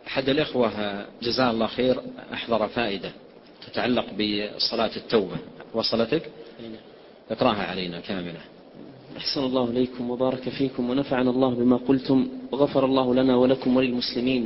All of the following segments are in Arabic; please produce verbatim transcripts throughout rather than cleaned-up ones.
أحد الإخوة جزاه الله خير أحضر فائدة تتعلق بصلاة التوبة، وصلتك؟ اقرأها علينا كاملة. أحسن الله إليكم وبارك فيكم ونفعنا الله بما قلتم وغفر الله لنا ولكم وللمسلمين.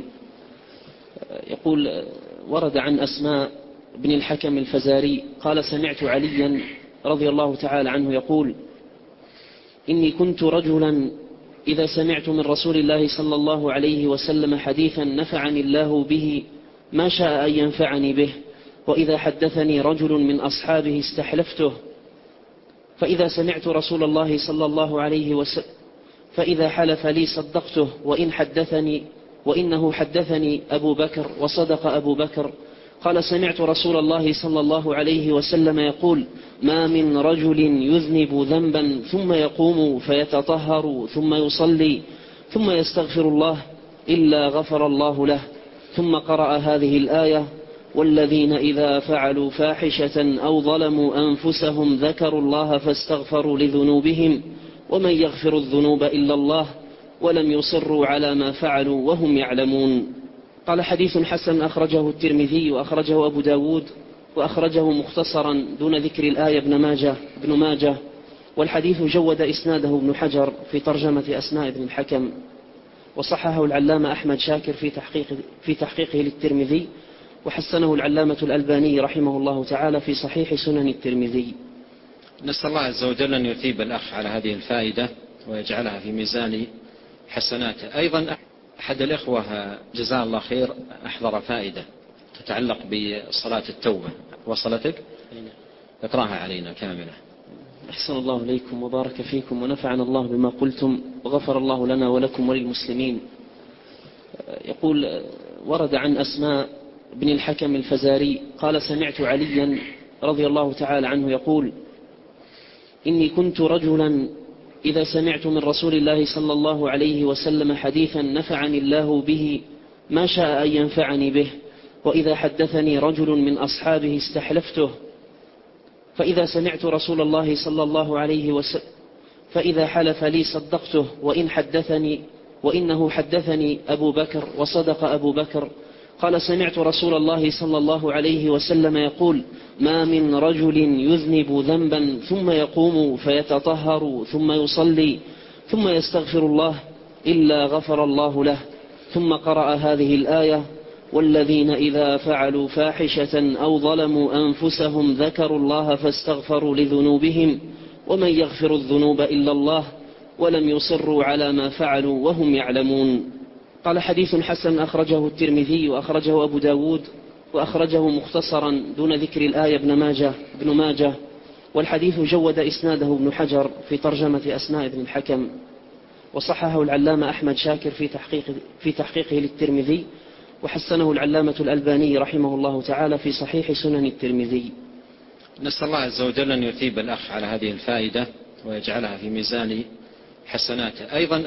يقول: ورد عن أسماء بن الحكم الفزاري قال: سمعت عليا رضي الله تعالى عنه يقول: إني كنت رجلا إذا سمعت من رسول الله صلى الله عليه وسلم حديثا نفعني الله به ما شاء أن ينفعني به، وإذا حدثني رجل من أصحابه استحلفته، فإذا سمعت رسول الله صلى الله عليه وسلم فإذا حلف لي صدقته، وإن حدثني وإنه حدثني أبو بكر وصدق أبو بكر. قال: سمعت رسول الله صلى الله عليه وسلم يقول: ما من رجل يذنب ذنبا ثم يقوم فيتطهر ثم يصلي ثم يستغفر الله إلا غفر الله له. ثم قرأ هذه الآية: والذين إذا فعلوا فاحشة أو ظلموا أنفسهم ذكروا الله فاستغفروا لذنوبهم ومن يغفر الذنوب إلا الله ولم يصروا على ما فعلوا وهم يعلمون. قال: حديث حسن أخرجه الترمذي وأخرجه أبو داود وأخرجه مختصرا دون ذكر الآية ابن ماجه, ابن ماجه والحديث جود إسناده ابن حجر في ترجمة أسماء بن الحكم، وصححه العلامة أحمد شاكر في, تحقيق في تحقيقه للترمذي، وحسنه العلامة الألباني رحمه الله تعالى في صحيح سنن الترمذي. نسأل الله عز وجل أن يثيب الأخ على هذه الفائدة ويجعلها في ميزان حسناته. أيضا أحد الإخوة جزاه الله خير أحضر فائدة تتعلق بصلاة التوبة، وصلتك؟ اقرأها علينا كاملة. أحسن الله إليكم وبارك فيكم ونفعنا الله بما قلتم وغفر الله لنا ولكم وللمسلمين. يقول: ورد عن أسماء بن الحكم الفزاري قال: سمعت عليا رضي الله تعالى عنه يقول: إني كنت رجلا إذا سمعت من رسول الله صلى الله عليه وسلم حديثا نفعني الله به ما شاء أن ينفعني به، وإذا حدثني رجل من أصحابه استحلفته، فإذا سمعت رسول الله صلى الله عليه وسلم فإذا حلف لي صدقته، وإن حدثني وإنه حدثني أبو بكر وصدق أبو بكر. قال: سمعت رسول الله صلى الله عليه وسلم يقول: ما من رجل يذنب ذنبا ثم يقوم فيتطهر ثم يصلي ثم يستغفر الله إلا غفر الله له. ثم قرأ هذه الآية: والذين إذا فعلوا فاحشة أو ظلموا أنفسهم ذكروا الله فاستغفروا لذنوبهم ومن يغفر الذنوب إلا الله ولم يصروا على ما فعلوا وهم يعلمون. قال: حديث حسن أخرجه الترمذي وأخرجه أبو داود وأخرجه مختصرا دون ذكر الآية ابن ماجه, ابن ماجه والحديث جود إسناده ابن حجر في ترجمة أسماء بن الحكم، وصححه العلامة أحمد شاكر في, تحقيق في تحقيقه للترمذي، وحسنه العلامة الألباني رحمه الله تعالى في صحيح سنن الترمذي. نسأل الله عز وجل أن يثيب الأخ على هذه الفائدة ويجعلها في ميزان حسناته. أيضا